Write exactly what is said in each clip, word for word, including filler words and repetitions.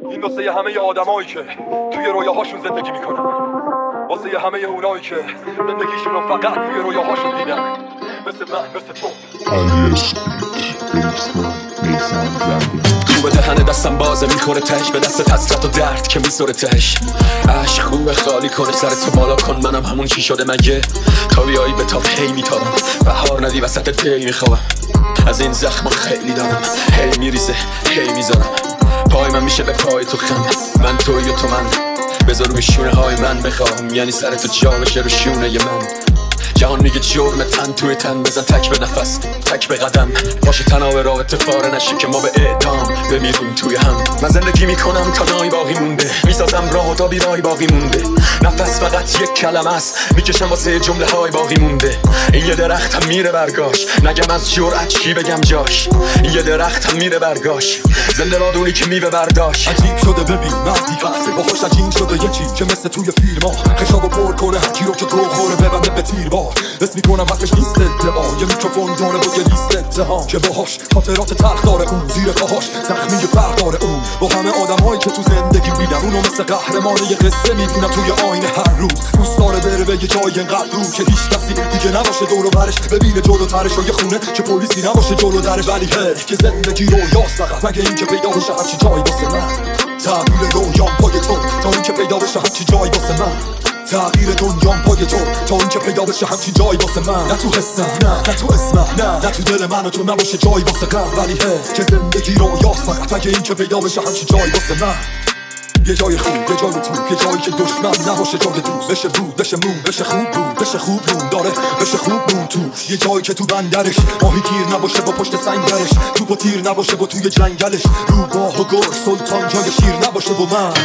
این واسه همه آدمایی که توی رویاهاشون زندگی میکنن، واسه همه اونایی که زندگیشون رو فقط توی رویاهاشون دیدن، مثل من، مثل تو. علی اسپیت بیسمان میسان زنبی خوبه دهن دستم بازه میخوره تش به دست حسرت و درد که میسوره تش. عشق خوبه خالی کنه سرتو بالا کن، منم همون چی شده مگه تا بیایی به تاب هی میتابم، بهار ندی وسط دی میخوابم، از این زخم خیلی دارم، هی میریزه هی میذارم، پای من میشه به پای تو خم، من توی و تو من، بذار روی شونه های من بخوام، یعنی سرتو جا بشه رو شونه ی من. جهان میگه جرم تن توی تن، بزن تک به نفس تک به قدم، باشه تناب رابطه پاره نشه که ما به اعدام بمیریم توی هم. من زندگی میکنم تا نای باقی مونده، میسازم راه تا بیرای باقی مونده، نفس فقط یک کلمه است، میکشم واسه جمله های باقی مونده. این یه درخت هم میره برگاش، نگم از جرأت چی بگم جاش، این یه درخت هم میره برگاش، زنده بادونی که میوه برداشت. عجیب شده ببین مردی قصه با خوش عجین شده یکی که مثل توی فیلم ها خشابو پر کنه هرکی رو که گو خوره ببنده به تیر بار. اسم میکنم حرفش نیست ادعا، یه میکروفون داره با یه لیست اتهام که باهاش خاطرات تلخ داره اون، زیر پاهاش زخمی فرق داره اون، با همه آدمایی که تو زندگی میدم اونو مثل قهرمان یه قصه میبینم توی آینه هر روز. دوست داره بره به یه جای انقدر رو که هیچ کسی دیگه نباشه دور و برش، ببینه جلوترش و یه خونه که پلیسی نباشه جلو درش. ولی حیف که زندگی رویاست فقط، مگه این که پیدا بشه هرچی جایی واسه من، تعبیر رویام پای تو تا این که پیدا بشه هرچی جایی واسه من، تغییر دنیام پای تو تا این که پیدا بشه همچی جایی واسه من. نه تو حسم نه نه تو اسمم نه نه تو دل من و تو نباشه جایی واسه غم، ولی هست که زندگی رویاست فقط، مگه این که پیدا بشه همچی جایی واسه من. یه جای خوب یه جای تو، یه جایی که دشمن نباشه جای دوست، بشه بود بشه مون بشه خوب بود بشه خوب مون داره بشه خوب مون تو، یه جایی که تو بندرش ماهی گیر نباشه با پشت سنگرش، تو با تیر نباشه با توی جنگلش، رو گاه و گر سلطان جای شیر نباشه با من.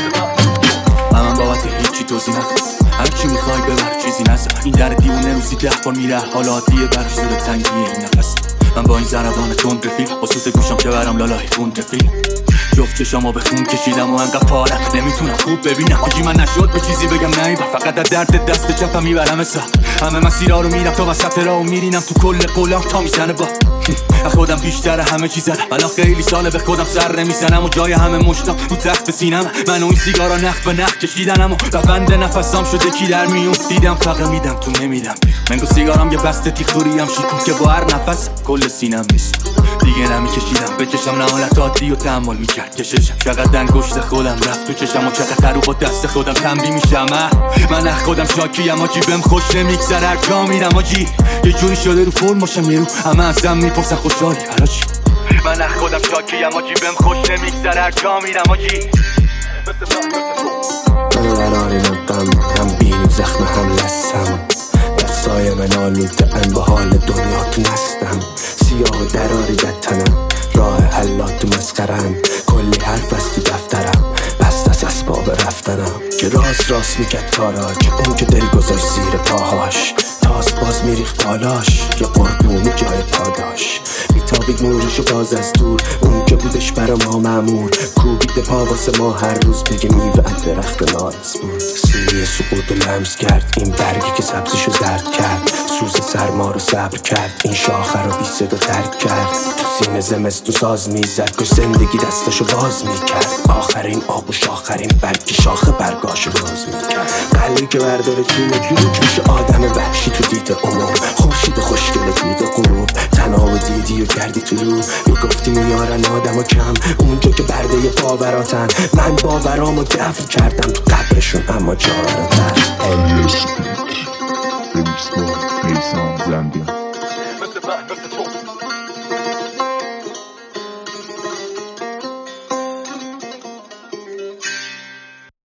من بابت هیچی توضیح نکن، هر چی میخوای ببر چیزی نزن، این در دیوونه روزی ده بار میره حالا عادیه براش زور تنگیه این نفس. من با این ضربان تند رفیق خصوص گوشم که برم لالای خون رفیق، جفت چشامو به خون کشیدم و انقدر پارم نمیتونم خوب ببینم، آجی من نشد به چیزی بگم نمیبر، فقط از درد دست چپم میبرم سر همه مسیرها رو میرم تا وسط راهو میرینم تو کل قولم تا میزنه با خودم بیشتر همه چیز زدم، الان خیلی ساله به خودم سر نمیزنم و جای همه مشتم رو تخت سینم، من و این سیگارا نخ به نخ کشیدنم و روند نفسام شده کی در میون دیدم فقط میدم تو نمیدم، من گو سیگارام یه بسته تیخوری هم شیکون که با هر نفس کل سینم نیست دیگه نمیکشیدم، بکشم نه حالت عادی و تحمل میکرد کششم، چقدر انگشت خودم رفت تو چشم و چقدر رو با دست خودم تنبیه میشم. من اخ خودم شاکیم آجی بهم خوش نمیگذره هر جا میرم آجی، یه جوری شده رو فرم باشم یه رو همه ازم میپرسن خوشحالی هراچی، من اخ خودم شاکیم آجی بهم خوش نمیگذره هر جا میرم آجی. من قرار نبودم هم بینیم زخم هم لستم، دستای من آلوده ان با حال دنیا تو نستم، سیاه و دراری در تنم راه حلات تو مسخرم، کلی حرف از تو دفترم بست از اسباب رفتنم، که راست راست میکرد تاراج اون که دل گذاشت زیر پاهاش، تاست باز میریخت بالاش یه قربونی جای پاداش، میتابید نورشو باز از دور اون که بودش برا ما مأمور، کوبید به پا واسه ما هر روز بگه میوه از درخت نارس بود، سیری سقوط و لمس کرد این برگی که سبزشو زرد کرد، سوز سرما رو صبر کرد این شاخه رو بی صدا ترک کرد، تو سینه زمستو ساز میزد کش زندگی دستشو باز میکرد، آخرین آبوش آخرین برگی شاخه برگاشو باز میکرد، قلبی که برداره جون جون جوش آدم وحشی تو دید عموم، خورشید خوشگل توی غروب تناب دیدی و کردی تو رو، میگفتی میارن آدم و کم اونجا که برده باوراتن، من باورامو دفن کردم تو قبرشون اما جاوراتن. علی اسپیت بیسمان میسان زنبی مثل من مثل تو